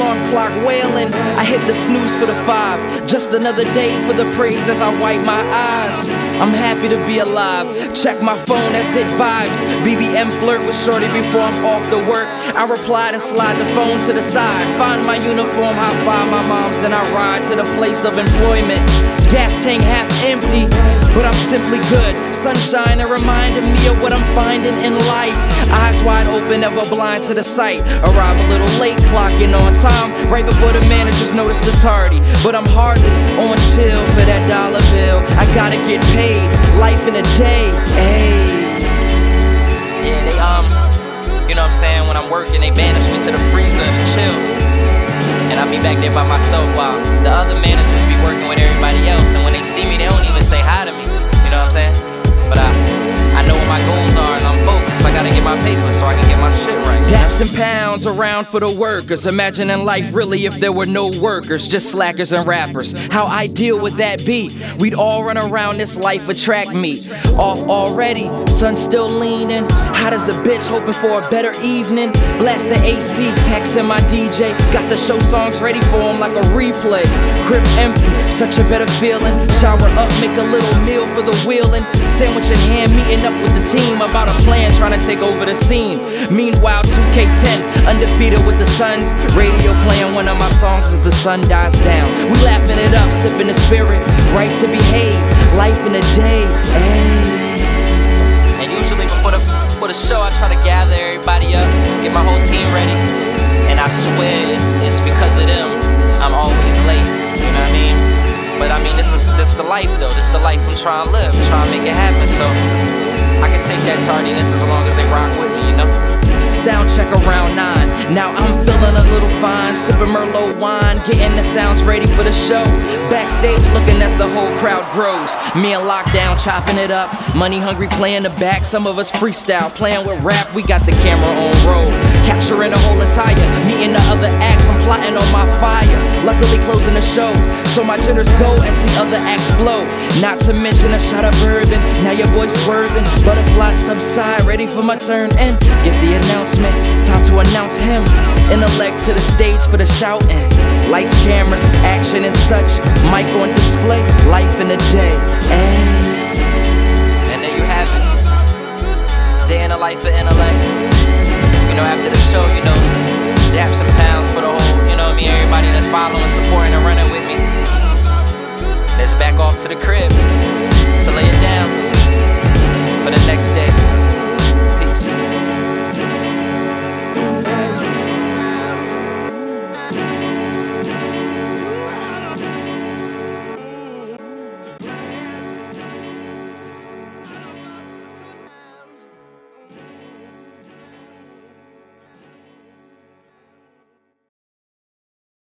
alarm clock wailing, I hit the snooze for the 5. Just another day for the praise as I wipe my eyes. I'm happy to be alive. Check my phone, that's hit vibes. BBM flirt with shorty before I'm off to work. I replied and slide the phone to the side. Find my uniform, high five my moms, then I ride to the place of employment. Gas tank half empty, but I'm simply good. Sunshine a reminder me of what I'm finding in life. Eyes wide open, never blind to the sight. Arrive a little late, clocking on time, right before the managers notice the tardy. But I'm hardly on chill for that dollar bill. I gotta get paid, life in a day, ayy. Yeah, they you know what I'm saying, when I'm working, they banish me to the freezer to chill. And I be back there by myself while the other managers be working with everybody else. And when they see me, they don't even say hi to me. You know what I'm saying? But I know what my goals are and I'm focused. I gotta get my paper so I can get my shit right. Daps and pounds around for the workers. Imagining life really if there were no workers, just slackers and rappers. How ideal would that be? We'd all run around this life for track meet. Off already, sun still leaning. Hot as a bitch, hoping for a better evening. Blast the AC, texting my DJ. Got the show songs ready for him like a replay. Crib empty, such a better feeling. Shower up, make a little meal for the wheeling. Sandwich in hand, meeting up with the team about a plan, trying to take over the scene. Meanwhile, 2K10, undefeated with the Suns. Radio playing one of my songs as the sun dies down. We laughing it up, sipping the spirit. Right to behave, life in a day, ayy. And usually before the show, I try to gather everybody up, get my whole team ready. And I swear it's because of them I'm always late, you know what I mean? But I mean, this is the life though. This is the life I'm trying to live. I'm trying to make it happen. So I can take that tardiness as long as they rock with me, you know? Sound check around 9. Now I'm feeling a little fine, sipping Merlot wine, getting the sounds ready for the show. Backstage looking as the whole crowd grows. Me and Lockdown chopping it up. Money hungry playing the back. Some of us freestyle, playing with rap. We got the camera on roll, capturing the whole attire. Meeting the other acts, I'm plotting on my fire. Luckily closing the show, so my jitters go as the other acts flow. Not to mention a shot of bourbon. Now your boy swerving. Butterflies subside, ready for my turn and get the announcement. Time to announce him. Intellect to the stage for the shouting. Lights, cameras, action and such. Mic on display, life in a day. Ay. And there you have it. Day in the life of intellect. You know, after the show, you know, daps and pounds for the whole, you know what I mean, everybody that's following, supporting, and running with me. Let's back off to the crib to lay it down for the next